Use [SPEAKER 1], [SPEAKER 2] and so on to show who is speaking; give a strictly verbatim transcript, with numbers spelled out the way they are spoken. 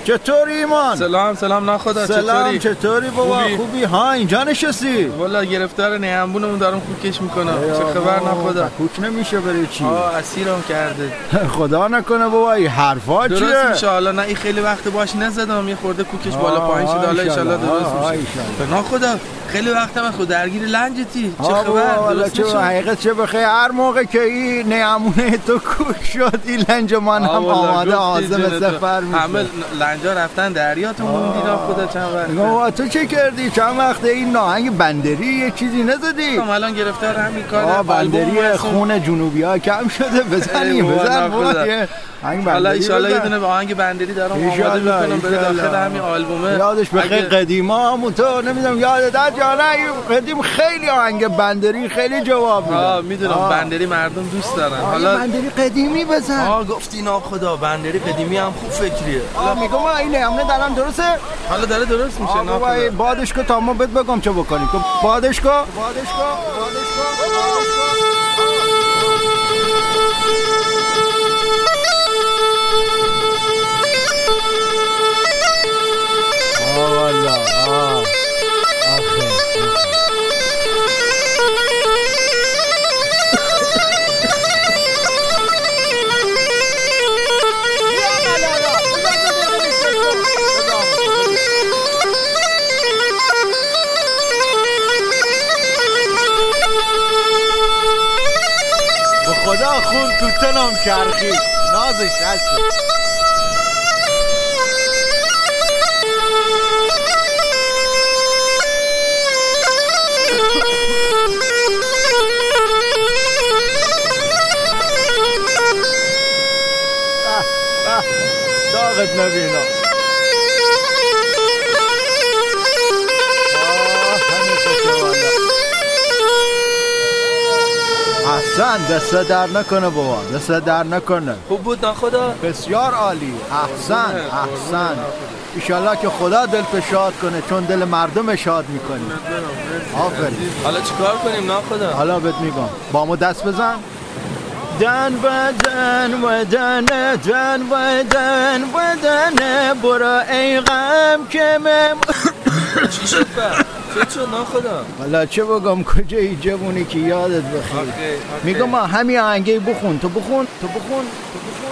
[SPEAKER 1] چطوری ایمان؟
[SPEAKER 2] سلام سلام ناخدا چطوری؟
[SPEAKER 1] سلام چطوری بابا؟ خوبی؟ خوبی ها اینجا نشستی؟
[SPEAKER 2] والا گرفتار نیمبونمون دارم کوکش میکنم. چه خبر ناخدا؟
[SPEAKER 1] کوک نمیشه بری چی؟
[SPEAKER 2] آه اسیرم کرده.
[SPEAKER 1] خدا نکنه بابا این حرفا چیه؟
[SPEAKER 2] درست میشه حالا نه این خیلی وقت باش نزدم یه خورده کوکش بالا پایین شد حالا ان شاءالله درست میشه. ناخدا خیلی وقتم خود درگیر لنجتی. چه خبر؟
[SPEAKER 1] درست میشه. حقیقت چه بخیر هر موقع که این نیمونه تو کوک شد این لنج من هم آماده عازم سفر میشه.
[SPEAKER 2] همه لنجا رفتن دریا تو موندی ناخدا چند وقت.
[SPEAKER 1] تو چه کردی؟ چند وقت این ناهنگ بندری یه چیزی نزدی؟
[SPEAKER 2] ما الان گرفتار همین کاره.
[SPEAKER 1] آ بندری خون جنوبی ها کم شده بزنیم بزن بابا.
[SPEAKER 2] حالا ان شاءالله یه دونه آهنگ بندری دارم آماده میکنم بره داخل همین آلبومه.
[SPEAKER 1] یادش بخیر قدیما همون تو نمیدونم یادت یا نه قدیم خیلی آهنگ بندری خیلی جواب میده.
[SPEAKER 2] آ میدونم بندری مردم دوست دارن.
[SPEAKER 1] حالا بندری قدیمی بزن.
[SPEAKER 2] آ گفتی ناخدا بندری قدیمی هم خوب فکریه.
[SPEAKER 1] حالا میگم این همونه دارم درسته؟
[SPEAKER 2] حالا داره درست میشه
[SPEAKER 1] ناخدا. بادش کو تا ما بهت بگم چه بکنی. تو بادش کو بادش کو بادش کو خدا خون تو تنم چرخی نازش هست. داغت نبینا احسن دست در نکنه بابا دست در نکنه.
[SPEAKER 2] خوب بود ناخدا؟
[SPEAKER 1] بسیار عالی احسن احسن. ایشالله که خدا دل شاد کنه چون دل مردم شاد میکنی. آفرین.
[SPEAKER 2] حالا چیکار کنیم ناخدا؟
[SPEAKER 1] حالا بهت میگم با ما دست بزن. دن و دن و دن دن و دن و دن برو ای غم که مم.
[SPEAKER 2] چی شد بر؟ چه شد ناخدا؟
[SPEAKER 1] والا چه بگم کجایی جوونی که یادت بخیر. میگم همین آهنگی بخون تو بخون تو بخون تو بخون